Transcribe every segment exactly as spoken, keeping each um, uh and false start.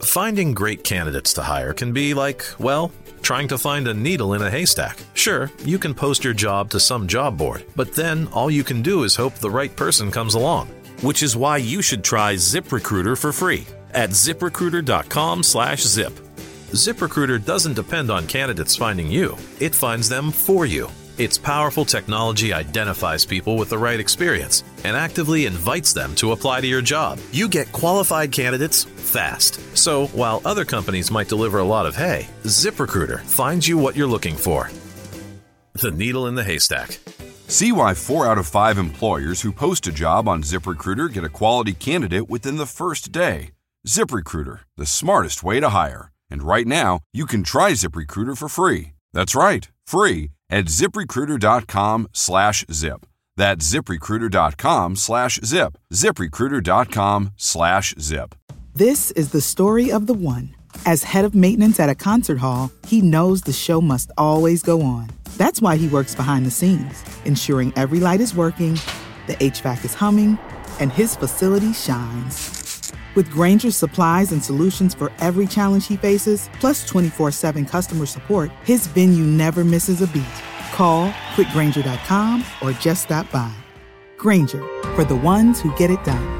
Finding great candidates to hire can be like, well, trying to find a needle in a haystack. Sure, you can post your job to some job board, but then all you can do is hope the right person comes along. Which is why you should try ZipRecruiter for free at ZipRecruiter.com slash zip. ZipRecruiter doesn't depend on candidates finding you. It finds them for you. Its powerful technology identifies people with the right experience and actively invites them to apply to your job. You get qualified candidates fast. So while other companies might deliver a lot of hay, ZipRecruiter finds you what you're looking for. The needle in the haystack. See why four out of five employers who post a job on ZipRecruiter get a quality candidate within the first day. ZipRecruiter, the smartest way to hire. And right now, you can try ZipRecruiter for free. That's right, free at ZipRecruiter.com slash zip. That's ZipRecruiter.com slash zip. ZipRecruiter.com slash zip. This is the story of the one. As head of maintenance at a concert hall, he knows the show must always go on. That's why he works behind the scenes, ensuring every light is working, the H V A C is humming, and his facility shines. With Grainger's supplies and solutions for every challenge he faces, plus twenty-four seven customer support, his venue never misses a beat. Call quick grainger dot com or just stop by. Grainger, for the ones who get it done.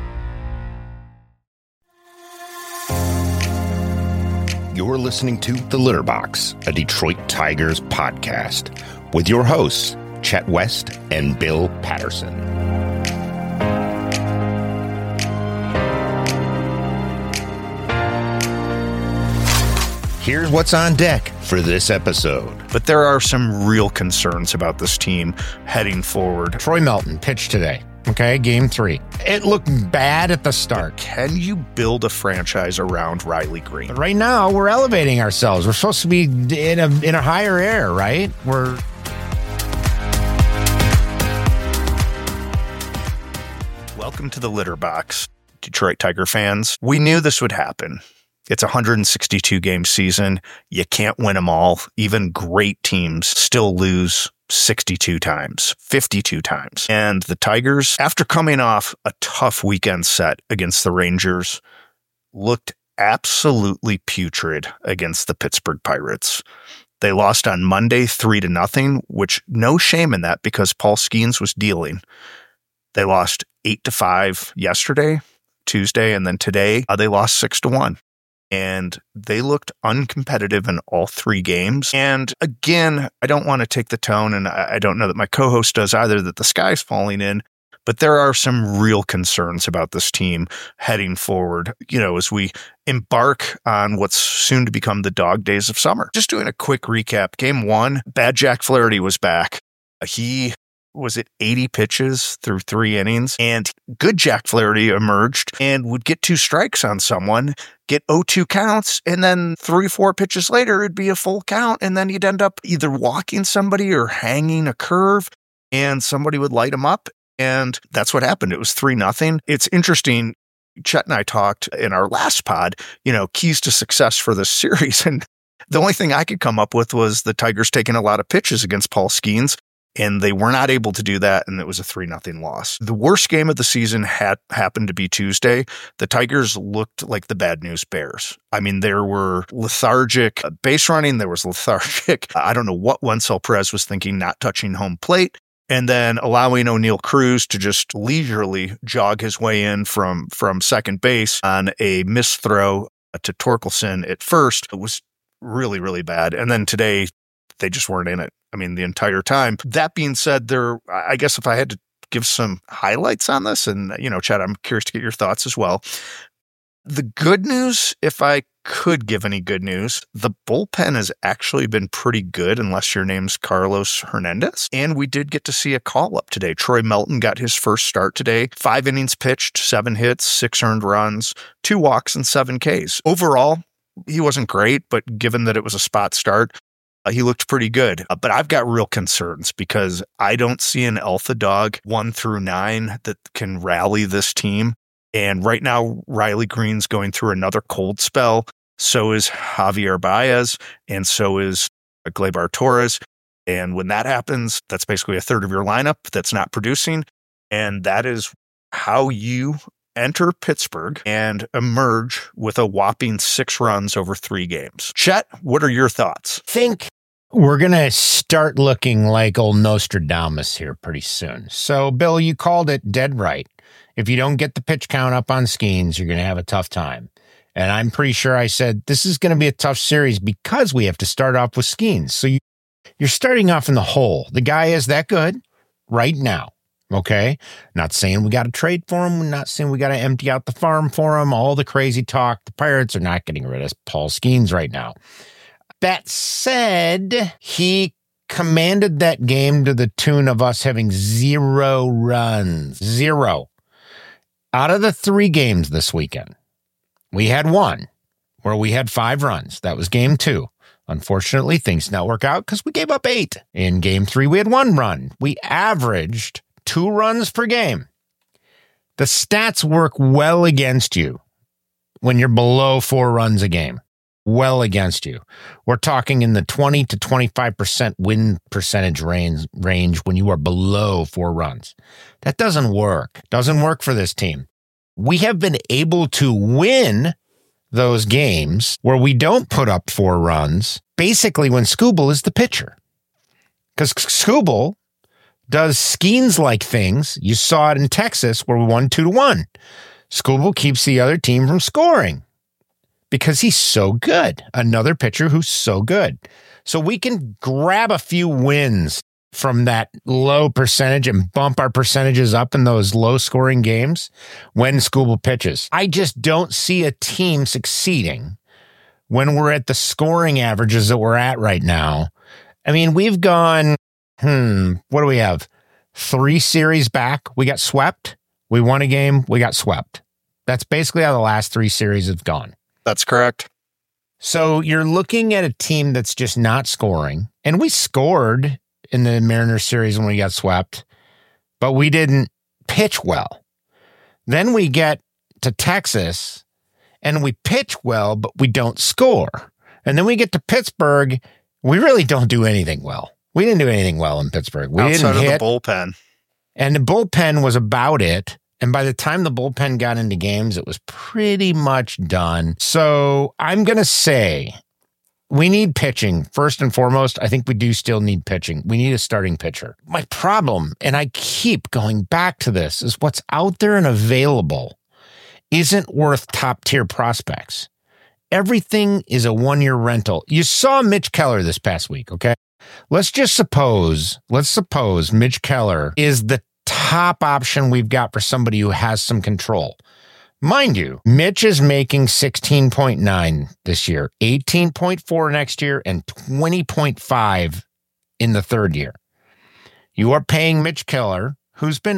You're listening to The Litter Box, a Detroit Tigers podcast, with your hosts, Chet West and Bill Patterson. Here's what's on deck for this episode. But there are some real concerns about this team heading forward. Troy Melton pitched today. Okay, game three. It looked bad at the start. Can you build a franchise around Riley Greene? But right now, we're elevating ourselves. We're supposed to be in a in a higher air, right? We're Welcome to the Litter Box, Detroit Tiger fans. We knew this would happen. It's a one hundred sixty-two game season. You can't win them all. Even great teams still lose sixty-two times, fifty-two times. And the Tigers, after coming off a tough weekend set against the Rangers, looked absolutely putrid against the Pittsburgh Pirates. They lost on Monday three to nothing, which no shame in that because Paul Skeens was dealing. They lost eight to five yesterday, Tuesday, and then today uh, they lost six to one. And they looked uncompetitive in all three games. And again, I don't want to take the tone, and I don't know that my co-host does either, that the sky's falling in, but there are some real concerns about this team heading forward, you know, as we embark on what's soon to become the dog days of summer. Just doing a quick recap. Game one, bad Jack Flaherty was back. He was at eighty pitches through three innings, and good Jack Flaherty emerged and would get two strikes on someone, get oh two counts, and then three, four pitches later, it'd be a full count, and then you'd end up either walking somebody or hanging a curve, and somebody would light him up, and that's what happened. It was three nothing. It's interesting. Chet and I talked in our last pod, you know, keys to success for this series, and the only thing I could come up with was the Tigers taking a lot of pitches against Paul Skeens. And they were not able to do that, and it was a three nothing loss. The worst game of the season had happened to be Tuesday. The Tigers looked like the bad news Bears. I mean, there were lethargic base running. There was lethargic. I don't know what Wencel Perez was thinking, not touching home plate, and then allowing O'Neal Cruz to just leisurely jog his way in from, from second base on a missed throw to Torkelson at first. It was really, really bad. And then today, they just weren't in it. I mean, the entire time. That being said, there, I guess if I had to give some highlights on this, and, you know, Chad, I'm curious to get your thoughts as well. The good news, if I could give any good news, the bullpen has actually been pretty good, unless your name's Carlos Hernandez. And we did get to see a call up today. Troy Melton got his first start today. Five innings pitched, seven hits, six earned runs, two walks, and seven Ks. Overall, he wasn't great, but given that it was a spot start, Uh, he looked pretty good, uh, but I've got real concerns because I don't see an alpha dog one through nine that can rally this team. And right now, Riley Greene's going through another cold spell. So is Javier Baez, and so is Gleyber Torres. And when that happens, that's basically a third of your lineup that's not producing. And that is how you enter Pittsburgh and emerge with a whopping six runs over three games. Chet, what are your thoughts? Think we're going to start looking like old Nostradamus here pretty soon. So, Bill, you called it dead right. If you don't get the pitch count up on Skeens, you're going to have a tough time. And I'm pretty sure I said this is going to be a tough series because we have to start off with Skeens. So you, you're starting off in the hole. The guy is that good right now. Okay. Not saying we got to trade for him. Not saying we got to empty out the farm for him. All the crazy talk. The Pirates are not getting rid of Paul Skeens right now. That said, he commanded that game to the tune of us having zero runs. Zero. Out of the three games this weekend, we had one where we had five runs. That was game two. Unfortunately, things did not work out because we gave up eight. In game three, we had one run. We averaged two runs per game. The stats work well against you when you're below four runs a game. Well against you. We're talking in the twenty to twenty-five percent win percentage range, range when you are below four runs. That doesn't work. Doesn't work for this team. We have been able to win those games where we don't put up four runs, basically when Skubal is the pitcher. Because Skubal does Skeens-like things. You saw it in Texas where we won two to one. Skubal keeps the other team from scoring because he's so good. Another pitcher who's so good. So we can grab a few wins from that low percentage and bump our percentages up in those low-scoring games when Skubal pitches. I just don't see a team succeeding when we're at the scoring averages that we're at right now. I mean, we've gone, hmm, what do we have? Three series back. We got swept. We won a game. We got swept. That's basically how the last three series have gone. That's correct. So you're looking at a team that's just not scoring. And we scored in the Mariners series when we got swept, but we didn't pitch well. Then we get to Texas and we pitch well, but we don't score. And then we get to Pittsburgh. We really don't do anything well. We didn't do anything well in Pittsburgh. We Outside didn't hit. of the bullpen. And the bullpen was about it. And by the time the bullpen got into games, it was pretty much done. So I'm going to say we need pitching. First and foremost, I think we do still need pitching. We need a starting pitcher. My problem, and I keep going back to this, is what's out there and available isn't worth top-tier prospects. Everything is a one-year rental. You saw Mitch Keller this past week, okay? Let's just suppose, let's suppose Mitch Keller is the top option we've got for somebody who has some control. Mind you, Mitch is making sixteen point nine this year, eighteen point four next year, and twenty point five in the third year. You are paying Mitch Keller, who's been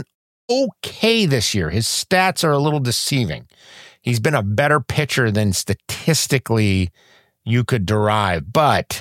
okay this year. His stats are a little deceiving. He's been a better pitcher than statistically you could derive, but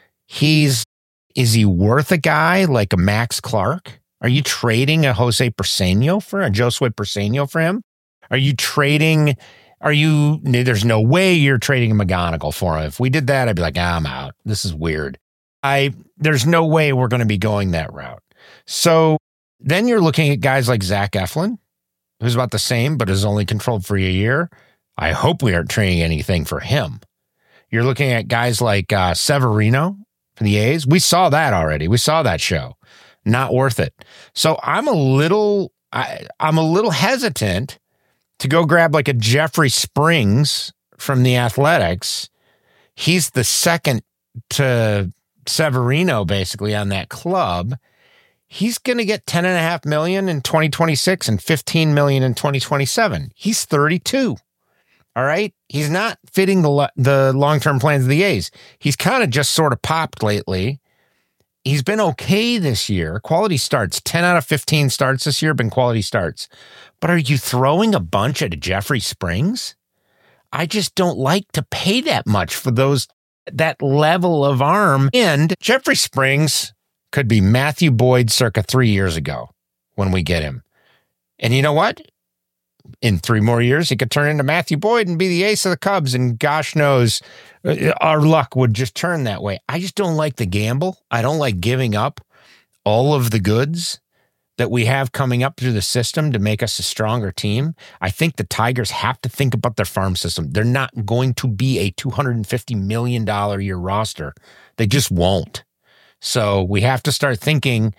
he's, is he worth a guy like a Max Clark? Are you trading a Jose Persano for a Josue Persano for him? Are you trading, are you, there's no way you're trading a McGonigal for him. If we did that, I'd be like, ah, I'm out. This is weird. I, there's no way we're going to be going that route. So then you're looking at guys like Zach Eflin, who's about the same, but is only controlled for a year. I hope we aren't trading anything for him. You're looking at guys like uh, Severino for the A's. We saw that already. We saw that show. Not worth it. So I'm a little, I, I'm a little hesitant to go grab like a Jeffrey Springs from the Athletics. He's the second to Severino basically on that club. He's going to get ten and a half million in twenty twenty-six and fifteen million in twenty twenty-seven. He's thirty-two. All right. He's not fitting the, the long-term plans of the A's. He's kind of just sort of popped lately. He's been okay this year. Quality starts. ten out of fifteen starts this year have been quality starts. But are you throwing a bunch at Jeffrey Springs? I just don't like to pay that much for those, that level of arm. And Jeffrey Springs could be Matthew Boyd circa three years ago when we get him. And you know what? In three more years, he could turn into Matthew Boyd and be the ace of the Cubs. And gosh knows, our luck would just turn that way. I just don't like the gamble. I don't like giving up all of the goods that we have coming up through the system to make us a stronger team, I think the Tigers have to think about their farm system. They're not going to be a two hundred fifty million dollars a year roster. They just won't. So we have to start thinking,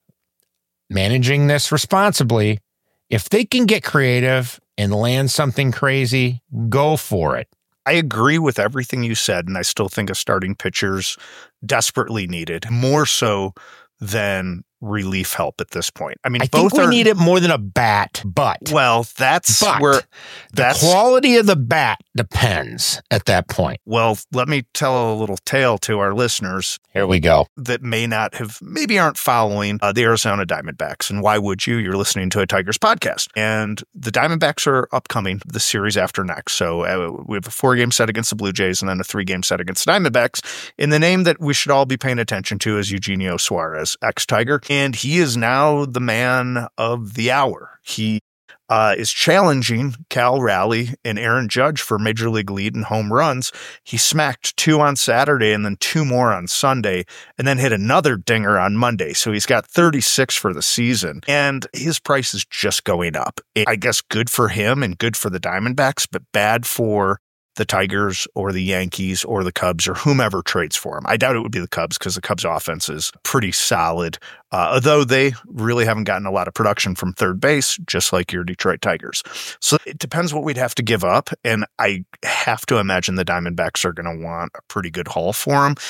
managing this responsibly. If they can get creative and land something crazy, go for it. I agree with everything you said, and I still think a starting pitcher's desperately needed, more so than relief help at this point. I mean, I both think we are, need it more than a bat, but well, that's but where that's the quality of the bat depends at that point. Well, let me tell a little tale to our listeners. Here we go. That may not have, maybe aren't following uh, the Arizona Diamondbacks. And why would you? You're listening to a Tigers podcast. And the Diamondbacks are upcoming the series after next. So uh, we have a four-game set against the Blue Jays and then a three-game set against the Diamondbacks. And the name that we should all be paying attention to is Eugenio Suarez, ex-Tiger. And he is now the man of the hour. He Uh, is challenging Cal Raleigh and Aaron Judge for Major League lead in home runs. He smacked two on Saturday and then two more on Sunday, and then hit another dinger on Monday. So he's got thirty-six for the season, and his price is just going up. I guess good for him and good for the Diamondbacks, but bad for the Tigers or the Yankees or the Cubs or whomever trades for him. I doubt it would be the Cubs because the Cubs offense is pretty solid, uh, although they really haven't gotten a lot of production from third base, just like your Detroit Tigers. So it depends what we'd have to give up, and I have to imagine the Diamondbacks are going to want a pretty good haul for him.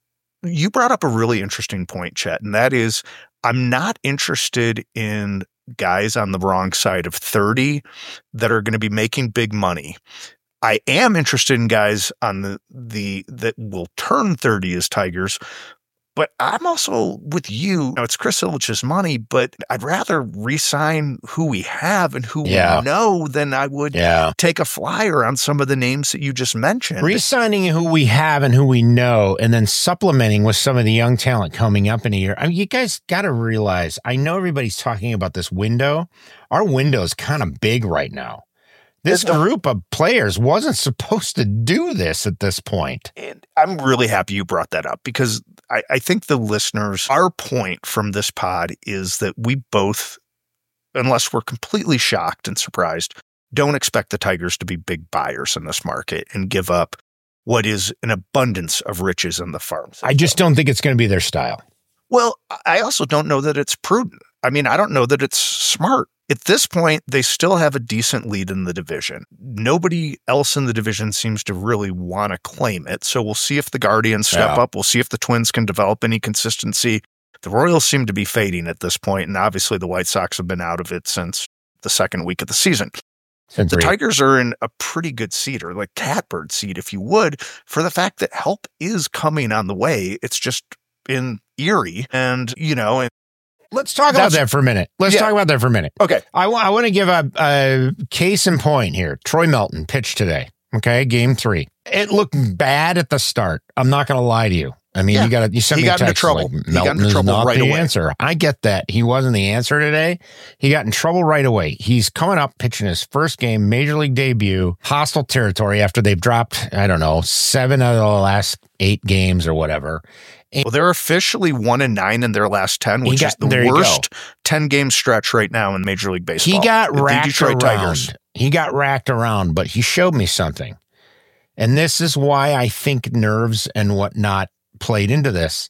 You brought up a really interesting point, Chet, and that is I'm not interested in guys on the wrong side of thirty that are going to be making big money. I am interested in guys on the, the that will turn thirty as Tigers, but I'm also with you. You know, it's Chris Ilitch's money, but I'd rather re-sign who we have and who yeah. we know than I would yeah. take a flyer on some of the names that you just mentioned. Re-signing who we have and who we know, and then supplementing with some of the young talent coming up in a year. I mean, you guys got to realize, I know everybody's talking about this window. Our window is kind of big right now. This group of players wasn't supposed to do this at this point. And I'm really happy you brought that up because I, I think the listeners, our point from this pod is that we both, unless we're completely shocked and surprised, don't expect the Tigers to be big buyers in this market and give up what is an abundance of riches in the farms. I just don't think it's going to be their style. Well, I also don't know that it's prudent. I mean, I don't know that it's smart. At this point, they still have a decent lead in the division. Nobody else in the division seems to really want to claim it. So we'll see if the Guardians step yeah. up. We'll see if the Twins can develop any consistency. The Royals seem to be fading at this point, and obviously the White Sox have been out of it since the second week of the season. Agreed. The Tigers are in a pretty good seat, or like catbird seat, if you would, for the fact that help is coming on the way. It's just in Erie, and, you know, and Let's talk about that for a minute. Let's yeah. talk about that for a minute. Okay. I, w- I want to give a, a case in point here. Troy Melton pitched today. Okay. Game three. It looked bad at the start. I'm not going to lie to you. I mean, yeah. you got to, you sent he me a got text. Into trouble. Like, he Melton got into is trouble not right the away. answer. I get that. He wasn't the answer today. He got in trouble right away. He's coming up pitching his first game, major league debut, hostile territory after they've dropped, I don't know, seven out of the last eight games or whatever. Well, they're officially one and nine in their last ten, which got, is the worst ten game stretch right now in Major League Baseball. He got the racked Detroit around. Tigers. He got racked around, but he showed me something. And this is why I think nerves and whatnot played into this.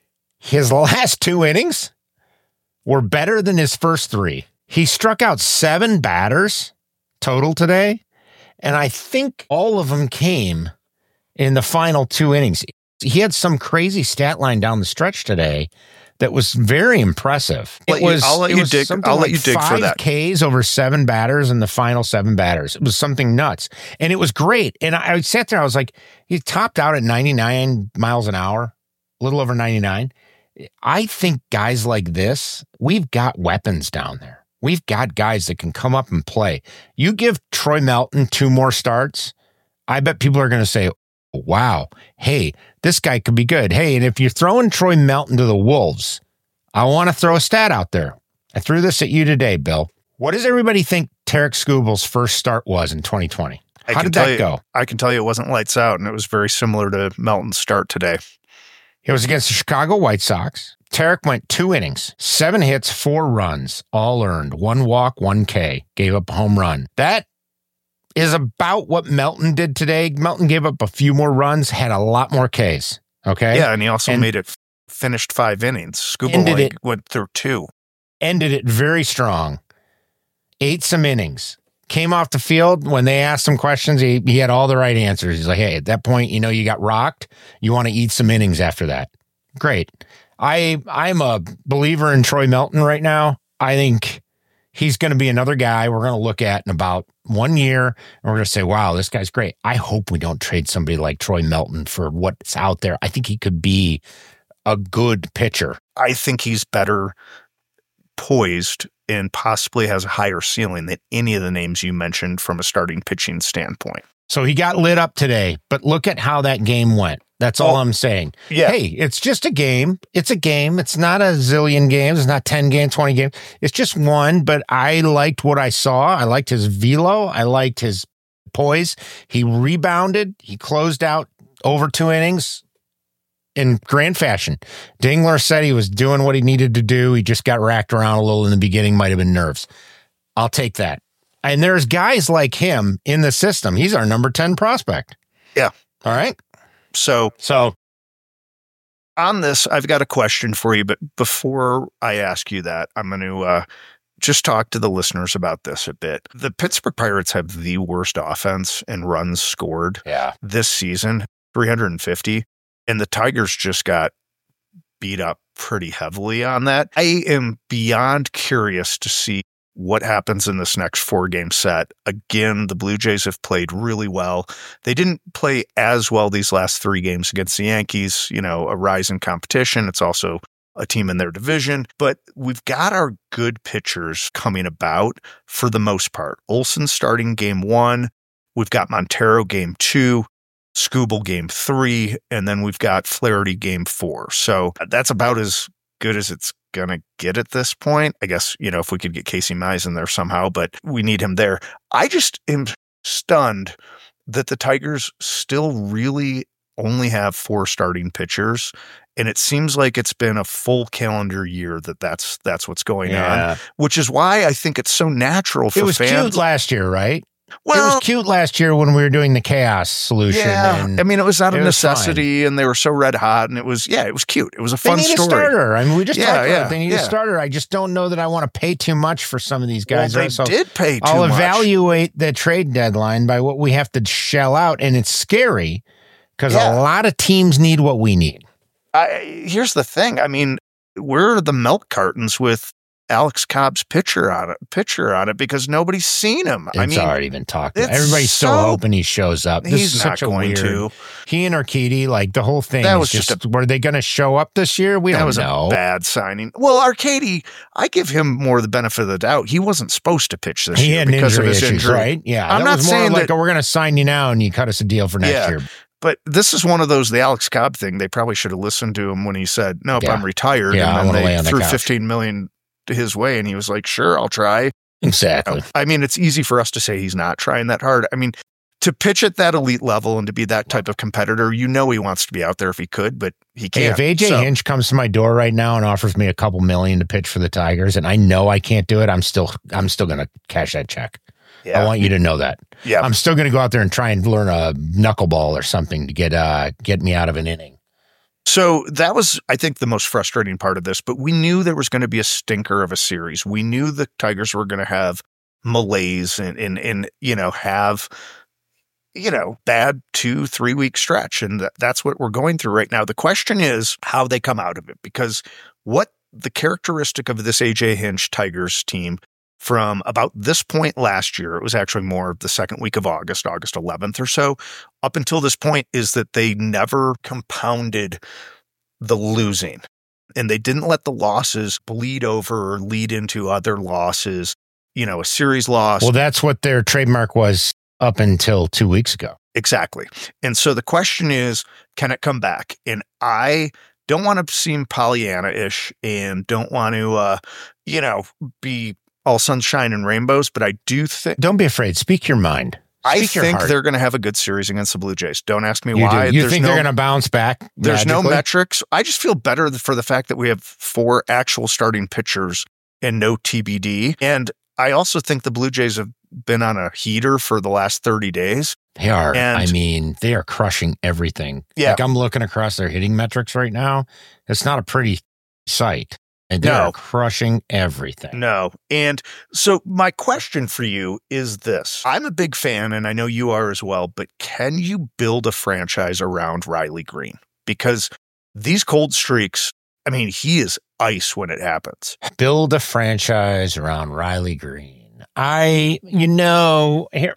His last two innings were better than his first three. He struck out seven batters total today, and I think all of them came in the final two innings. He had some crazy stat line down the stretch today that was very impressive. I'll it was, you, I'll let it you was dig. something I'll like let you dig five for that. Ks over seven batters in the final seven batters. It was something nuts, and it was great. And I, I sat there. I was like, he topped out at ninety-nine miles an hour, a little over ninety-nine. I think guys like this, we've got weapons down there. We've got guys that can come up and play. You give Troy Melton two more starts, I bet people are going to say, wow, hey, this guy could be good. Hey, and if you're throwing Troy Melton to the Wolves, I want to throw a stat out there. I threw this at you today, Bill. What does everybody think Tarek Skubal's first start was in twenty twenty? I How can did tell that you, go? I can tell you it wasn't lights out, and it was very similar to Melton's start today. It was against the Chicago White Sox. Tarek went two innings, seven hits, four runs, all earned, one walk, one K, gave up a home run. That is about what Melton did today. Melton gave up a few more runs, had a lot more Ks. Okay. Yeah, and he also and made it finished five innings. Scuba ended Boy it, went through two. Ended it very strong. Ate some innings. Came off the field. When they asked him questions, he, he had all the right answers. He's like, hey, at that point, you know, you got rocked. You want to eat some innings after that. Great. I, I'm a believer in Troy Melton right now. I think he's going to be another guy we're going to look at in about one year, and we're going to say, wow, this guy's great. I hope we don't trade somebody like Troy Melton for what's out there. I think he could be a good pitcher. I think he's better poised and possibly has a higher ceiling than any of the names you mentioned from a starting pitching standpoint. So he got lit up today, but look at how that game went. That's all oh, I'm saying. Yeah. Hey, it's just a game. It's a game. It's not a zillion games. It's not ten games, twenty games. It's just one, but I liked what I saw. I liked his velo. I liked his poise. He rebounded. He closed out over two innings in grand fashion. Dingler said he was doing what he needed to do. He just got racked around a little in the beginning. Might have been nerves. I'll take that. And there's guys like him in the system. He's our number ten prospect. Yeah. All right. So, so on this, I've got a question for you, but before I ask you that, I'm going to uh, just talk to the listeners about this a bit. The Pittsburgh Pirates have the worst offense and runs scored yeah. this season, three hundred fifty, and the Tigers just got beat up pretty heavily on that. I am beyond curious to see what happens in this next four-game set. Again, the Blue Jays have played really well. They didn't play as well these last three games against the Yankees, you know, a rise in competition. It's also a team in their division. But we've got our good pitchers coming about for the most part. Olsen starting game one. We've got Montero game two. Skubal game three. And then we've got Flaherty game four. So that's about as good as it's going to get at this point. I guess, you know, if we could get Casey Mize in there somehow, but we need him there. I just am stunned that the Tigers still really only have four starting pitchers. And it seems like it's been a full calendar year that that's, that's what's going yeah. on, which is why I think it's so natural for fans. It was fans. cute last year, right? Well, it was cute last year when we were doing the chaos solution. Yeah, and I mean, it was out of necessity, necessity, and they were so red hot, and it was, yeah, it was cute. It was a fun they need story. A starter. I mean, we just yeah, talked about yeah, it. They need yeah. a starter. I just don't know that I want to pay too much for some of these guys. Well, they so did pay too I'll much. evaluate the trade deadline by what we have to shell out, and it's scary because Yeah. a lot of teams need what we need. I, here's the thing. I mean, we're the milk cartons with Alex Cobb's picture on it, picture on it because nobody's seen him. It's I mean, already been talked about. it's Everybody's still so- hoping he shows up. This he's is not such a going weird, to. He and Arcady, like the whole thing That is was just, just were they going to show up this year? We That don't was know. a bad signing. Well, Arcady, I give him more the benefit of the doubt. He wasn't supposed to pitch this He year had because of injury his issues, injury. right? Yeah, I'm that not was more saying like, that- oh, we're going to sign you now and you cut us a deal for next Yeah. year. But this is one of those, the Alex Cobb thing. They probably should have listened to him when he said, nope, Yeah. I'm retired. Yeah, I and wanna then lay they on the threw couch. fifteen million dollars his way. And he was like, sure, I'll try. Exactly. I mean, it's easy for us to say he's not trying that hard. I mean, to pitch at that elite level and to be that type of competitor, you know he wants to be out there if he could, but he Hey, can't. if A J So- Hinch comes to my door right now and offers me a couple million to pitch for the Tigers, and I know I can't do it, I'm still I'm still going to cash that check. yeah, I want you to know that. yeah. I'm still going to go out there and try and learn a knuckleball or something to get uh get me out of an inning. So that was, I think, the most frustrating part of this, but we knew there was going to be a stinker of a series. We knew the Tigers were going to have malaise and, and, and, you know, have, you know, bad two, three week stretch. And that, that's what we're going through right now. The question is how they come out of it, because what the characteristic of this A J Hinch Tigers team from about this point last year, it was actually more of the second week of August, August eleventh or so, up until this point, is that they never compounded the losing. And they didn't let the losses bleed over or lead into other losses, you know, a series loss. Well, that's what their trademark was up until two weeks ago. Exactly. And so the question is, can it come back? And I don't want to seem Pollyanna-ish and don't want to, uh, you know, be all sunshine and rainbows, but I do think, Don't be afraid. Speak your mind. I Speak your think heart. they're going to have a good series against the Blue Jays. Don't ask me You why. do. You There's think no, they're going to bounce back? There's magically? no metrics. I just feel better for the fact that we have four actual starting pitchers and no T B D. And I also think the Blue Jays have been on a heater for the last thirty days. They are. And- I mean, they are crushing everything. Yeah. Like I'm looking across their hitting metrics right now. It's not a pretty sight. And they No. are crushing everything. No. And so my question for you is this. I'm a big fan, and I know you are as well, but can you build a franchise around Riley Green? Because these cold streaks, I mean, he is ice when it happens. Build a franchise around Riley Green. I, you know, here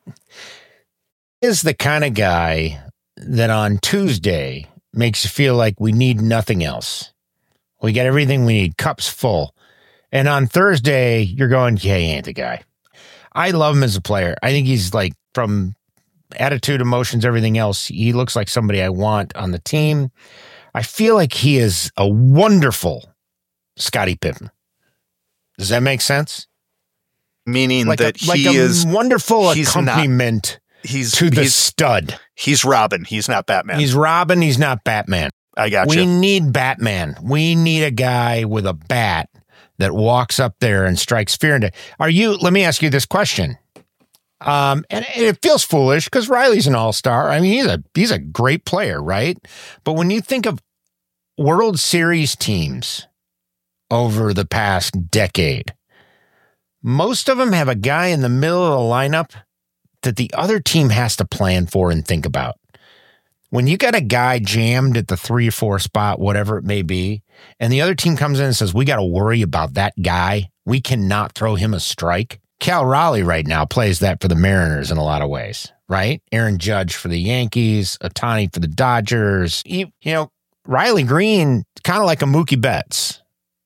is the kind of guy that on Tuesday makes you feel like we need nothing else. We got everything we need, cups full. And on Thursday, you're going, yeah, he ain't the guy. I love him as a player. I think he's like, from attitude, emotions, everything else, he looks like somebody I want on the team. I feel like he is a wonderful Scottie Pippen. Does that make sense? Meaning Like that a, like he a is wonderful he's accompaniment he's to the he's, stud. he's Robin. He's not Batman. He's Robin. He's not Batman. I got We you. need Batman. We need a guy with a bat that walks up there and strikes fear into. Are you? Let me ask you this question. Um, and it feels foolish because Riley's an all-star. I mean, he's a he's a great player, right? But when you think of World Series teams over the past decade, most of them have a guy in the middle of the lineup that the other team has to plan for and think about. When you got a guy jammed at the three or four spot, whatever it may be, and the other team comes in and says, we got to worry about that guy. We cannot throw him a strike. Cal Raleigh right now plays that for the Mariners in a lot of ways, right? Aaron Judge for the Yankees, Ohtani for the Dodgers. You, you know, Riley Green, kind of like a Mookie Betts,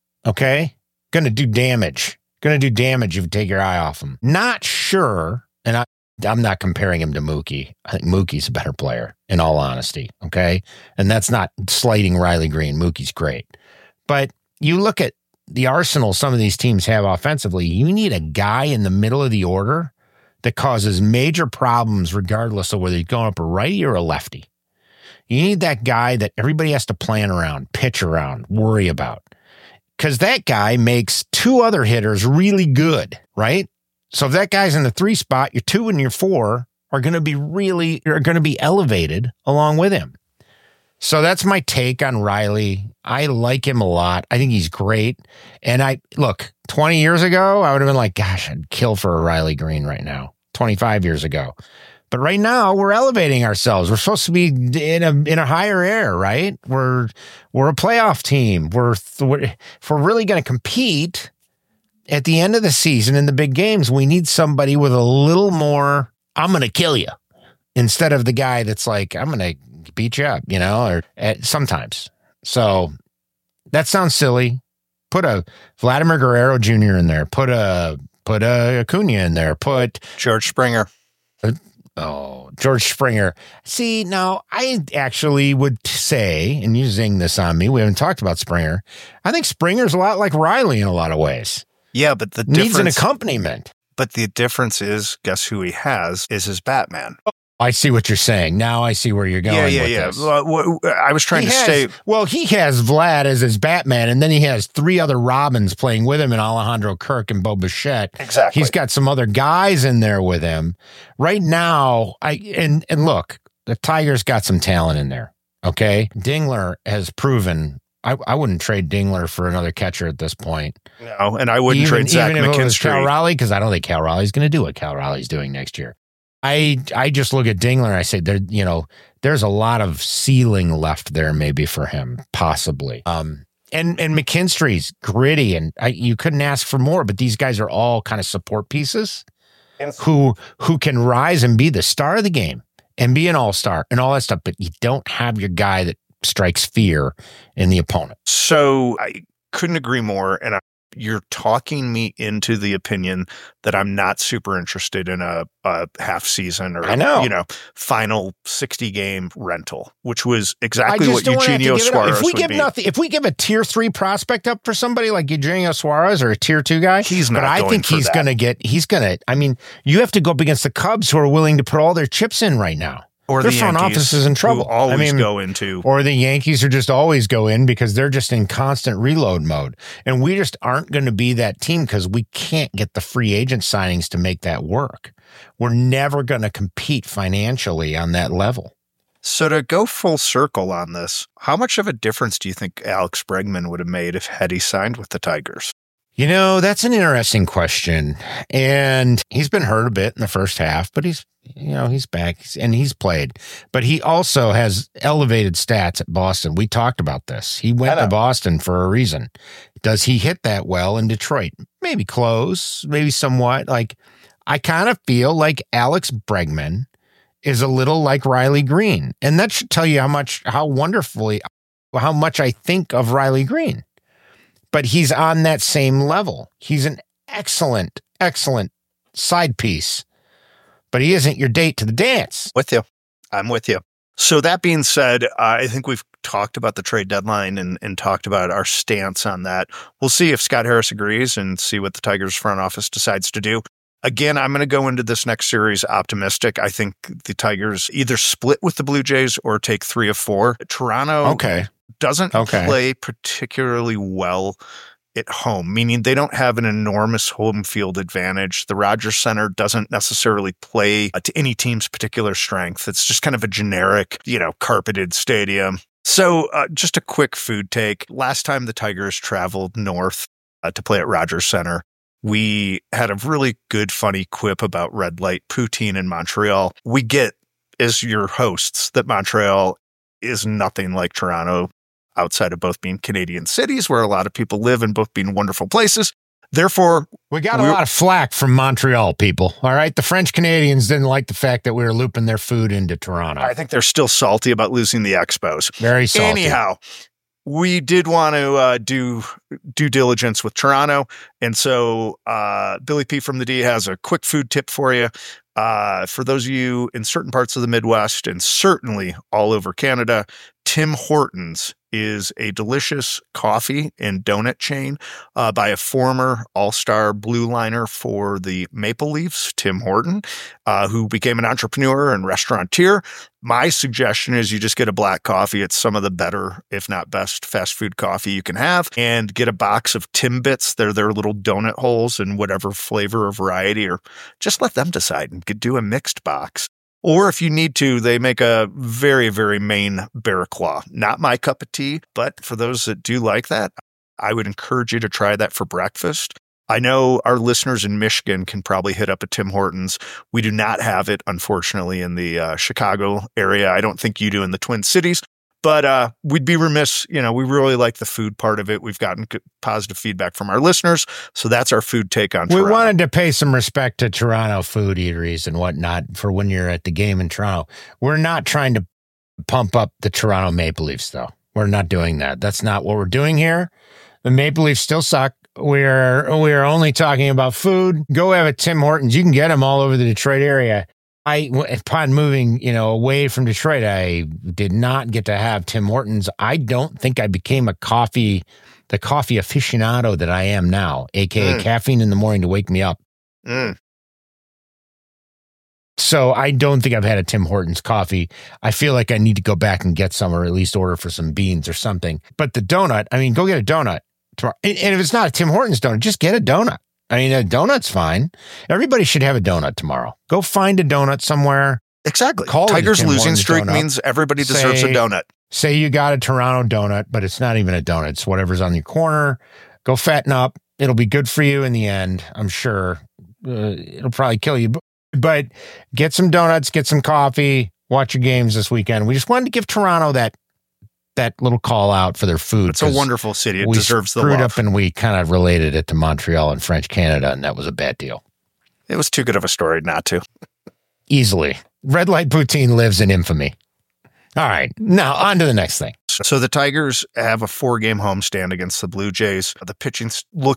okay? Going to do damage. Going to do damage if you take your eye off him. Not sure, and I, I'm not comparing him to Mookie. I think Mookie's a better player, in all honesty, okay? And that's not slighting Riley Green. Mookie's great. But you look at the arsenal some of these teams have offensively, you need a guy in the middle of the order that causes major problems regardless of whether he's going up a righty or a lefty. You need that guy that everybody has to plan around, pitch around, worry about. Because that guy makes two other hitters really good, right? So if that guy's in the three spot, your two and your four are going to be really, are going to be elevated along with him. So that's my take on Riley. I like him a lot. I think he's great. And I, look, twenty years ago, I would have been like, gosh, I'd kill for a Riley Green right now, twenty-five years ago. But right now, we're elevating ourselves. We're supposed to be in a in a higher air, right? We're we're a playoff team. We're, we're if we're really going to compete at the end of the season in the big games, we need somebody with a little more, I'm going to kill you, instead of the guy that's like, I'm going to beat you up, you know, or at, sometimes. So that sounds silly. Put a Vladimir Guerrero Junior in there. Put a put a Acuna in there. Put George Springer. A, oh, George Springer. See, now I actually would say, and you zing this on me, we haven't talked about Springer. I think Springer's a lot like Riley in a lot of ways. Yeah, but the Needs an difference, accompaniment. but the difference is, guess who he has is his Batman. I see what you're saying. Now I see where you're going. yeah, yeah, with yeah. this. Well, w- w- I was trying He to has, stay. well, he has Vlad as his Batman, and then he has three other Robins playing with him, and Alejandro Kirk and Bo Bichette. Exactly. He's got some other guys in there with him. Right now, I and and look, the Tigers got some talent in there. Okay, Dingler has proven. I, I wouldn't trade Dingler for another catcher at this point. No, and I wouldn't even, trade Zach even if it was Cal McKinstry. Raleigh, because I don't think Cal Raleigh's going to do what Cal Raleigh's doing next year. I I just look at Dingler and I say there, you know, there's a lot of ceiling left there maybe for him, possibly. Um, and and McKinstry's gritty, and I, you couldn't ask for more. But these guys are all kind of support pieces who who can rise and be the star of the game and be an all star and all that stuff. But you don't have your guy that strikes fear in the opponent. So I couldn't agree more. And I, you're talking me into the opinion that I'm not super interested in a, a half season or, I know. you know, final sixty game rental, which was exactly I what just don't wanna have to Eugenio give it up. Suarez If we would give be. nothing, if we give a tier three prospect up for somebody like Eugenio Suarez or a tier two guy, He's not But I going think for he's that. going to get. He's going to. I mean, you have to go up against the Cubs, who are willing to put all their chips in right now. Or Their the front Yankees, office is in trouble. who always I mean, go into. Or the Yankees are just always go in because they're just in constant reload mode. And we just aren't going to be that team because we can't get the free agent signings to make that work. We're never going to compete financially on that level. So to go full circle on this, how much of a difference do you think Alex Bregman would have made if had he signed with the Tigers? You know, that's an interesting question. And he's been hurt a bit in the first half, but he's, you know, he's back and he's played. But he also has elevated stats at Boston. We talked about this. He went to Boston for a reason. Does he hit that well in Detroit? Maybe close, maybe somewhat. Like, I kind of feel like Alex Bregman is a little like Riley Green. And that should tell you how much, how wonderfully, how much I think of Riley Green. But he's on that same level. He's an excellent, excellent side piece, but he isn't your date to the dance. With you. I'm with you. So that being said, uh, I think we've talked about the trade deadline and, and talked about our stance on that. We'll see if Scott Harris agrees and see what the Tigers front office decides to do. Again, I'm going to go into this next series optimistic. I think the Tigers either split with the Blue Jays or take three of four. Toronto Okay. doesn't Okay. play particularly well at home, meaning they don't have an enormous home field advantage. The Rogers Center doesn't necessarily play to any team's particular strength. It's just kind of a generic, you know, carpeted stadium. So uh, just a quick food take. Last time the Tigers traveled north uh, to play at Rogers Center, we had a really good, funny quip about red light poutine in Montreal. We get, as your hosts, that Montreal is nothing like Toronto, outside of both being Canadian cities where a lot of people live and both being wonderful places. Therefore, We got a We're- lot of flack from Montreal people. All right. The French Canadians didn't like the fact that we were looping their food into Toronto. I think they're still salty about losing the Expos. Very salty. Anyhow, we did want to uh, do due diligence with Toronto. And so uh, Billy P from the D has a quick food tip for you. Uh, for those of you in certain parts of the Midwest and certainly all over Canada, Tim Hortons is a delicious coffee and donut chain uh, by a former all-star blue liner for the Maple Leafs, Tim Horton, uh, who became an entrepreneur and restaurateur. My suggestion is you just get a black coffee. It's some of the better, if not best, fast food coffee you can have, and get a box of Timbits. They're their little donut holes in whatever flavor or variety, or just let them decide and do a mixed box. Or if you need to, they make a very, very main bear claw. Not my cup of tea, but for those that do like that, I would encourage you to try that for breakfast. I know our listeners in Michigan can probably hit up a Tim Hortons. We do not have it, unfortunately, in the uh, Chicago area. I don't think you do in the Twin Cities. But uh, we'd be remiss, you know, we really like the food part of it. We've gotten good, positive feedback from our listeners. So that's our food take on We Toronto. wanted to pay some respect to Toronto food eateries and whatnot for when you're at the game in Toronto. We're not trying to pump up the Toronto Maple Leafs, though. We're not doing that. That's not what we're doing here. The Maple Leafs still suck. We're we're only talking about food. Go have a Tim Hortons. You can get them all over the Detroit area. I, upon moving, you know, away from Detroit, I did not get to have Tim Hortons. I don't think I became a coffee, the coffee aficionado that I am now, A K A Mm. caffeine in the morning to wake me up. Mm. So I don't think I've had a Tim Hortons coffee. I feel like I need to go back and get some, or at least order for some beans or something. But the donut, I mean, go get a donut tomorrow. And and if it's not a Tim Hortons donut, just get a donut. I mean, a donut's fine. Everybody should have a donut tomorrow. Go find a donut somewhere. Exactly. Call it a Tigers Tim losing Hortons streak donut. means everybody deserves Say- a donut. Say you got a Toronto donut, but it's not even a donut. It's whatever's on your corner. Go fatten up. It'll be good for you in the end, I'm sure. Uh, it'll probably kill you. But, but get some donuts, get some coffee, watch your games this weekend. We just wanted to give Toronto that that little call out for their food. It's a 'cause wonderful city. It we deserves the screwed love. up and we kind of related it to Montreal and French Canada, and that was a bad deal. It was too good of a story not to. Easily. Red light poutine lives in infamy. All right. Now on to the next thing. So the Tigers have a four-game homestand against the Blue Jays. The pitching s- looks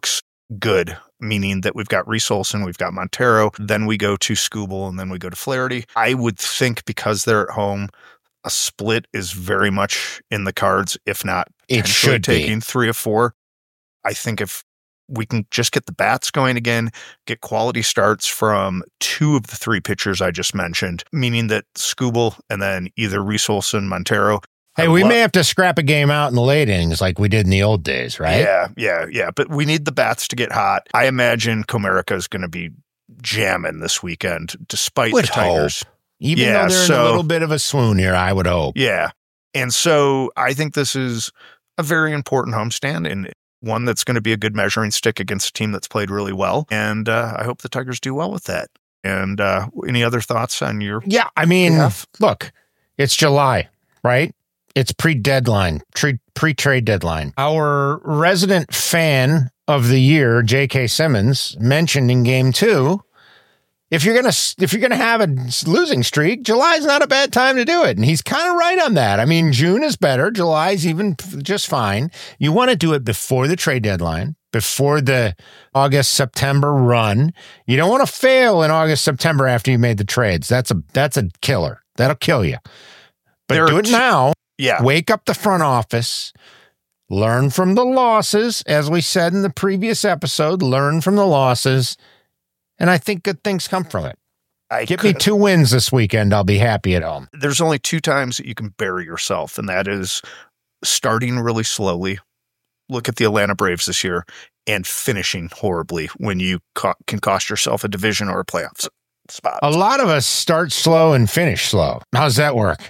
good, meaning that we've got Reese Olson, we've got Montero, then we go to Skubal, and then we go to Flaherty. I would think because they're at home, a split is very much in the cards, if not it should taking be. three or four. I think if we can just get the bats going again, get quality starts from two of the three pitchers I just mentioned, meaning that Skubal and then either Reese Olson, Montero. Hey, I we love- may have to scrap a game out in the late innings like we did in the old days, right? Yeah, yeah, yeah. But we need the bats to get hot. I imagine Comerica is going to be jamming this weekend, despite Would the Tigers. hope. Even Yeah, though they're so- in a little bit of a swoon here, I would hope. Yeah. And so I think this is a very important homestand and one that's going to be a good measuring stick against a team that's played really well. And uh, I hope the Tigers do well with that. And uh, any other thoughts on your Yeah, I mean, behalf? look, it's July, right? It's pre-deadline, tre- pre-trade deadline. Our resident fan of the year, J K Simmons, mentioned in game two, if you're gonna if you're gonna have a losing streak, July's not a bad time to do it, and he's kind of right on that. I mean, June is better, July's even just fine. You want to do it before the trade deadline, before the August September run. You don't want to fail in August September after you made the trades. That's a that's a killer. That'll kill you. But There do are it two- now. Yeah. Wake up the front office. Learn from the losses, as we said in the previous episode. Learn from the losses. And I think good things come from it. I Get me could- two wins this weekend. I'll be happy at home. There's only two times that you can bury yourself, and that is starting really slowly. Look at the Atlanta Braves this year, and finishing horribly when you co- can cost yourself a division or a playoff s- spot. A lot of us start slow and finish slow. How's that work?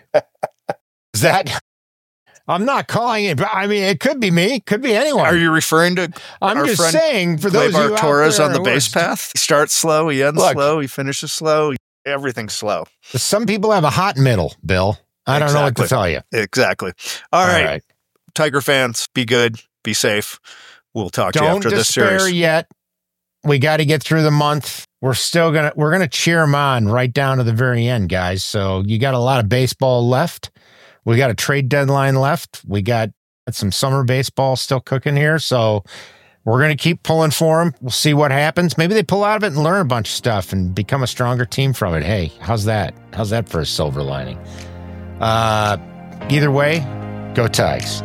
Is that... I'm not calling it, but I mean, it could be me. Could be anyone. Are you referring to I'm our just friend saying, for those of you Gleyber out Torres there on the who base are- path? He starts slow, he ends Look. slow, he finishes slow, everything's slow. Some people have a hot middle, Bill. I don't know what to Exactly. tell you. Exactly. All right. Tiger fans, be good, be safe. We'll talk to you Don't after this despair series. yet. We got to get through the month. We're still gonna we're gonna cheer them on right down to the very end, guys. So you got a lot of baseball left. We got a trade deadline left. We got some summer baseball still cooking here. So we're gonna keep pulling for them. We'll see what happens. Maybe they pull out of it and learn a bunch of stuff and become a stronger team from it. Hey, how's that? How's that for a silver lining? Uh, either way, go Tigers.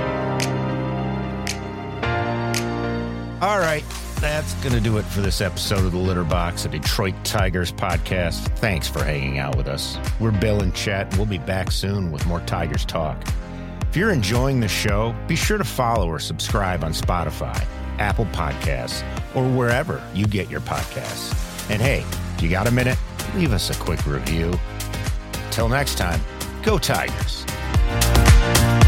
All right. That's going to do it for this episode of the Litter Box, a Detroit Tigers podcast. Thanks for hanging out with us. We're Bill and Chet. We'll be back soon with more Tigers talk. If you're enjoying the show, be sure to follow or subscribe on Spotify, Apple Podcasts, or wherever you get your podcasts. And hey, if you got a minute, leave us a quick review. Till next time, go Tigers.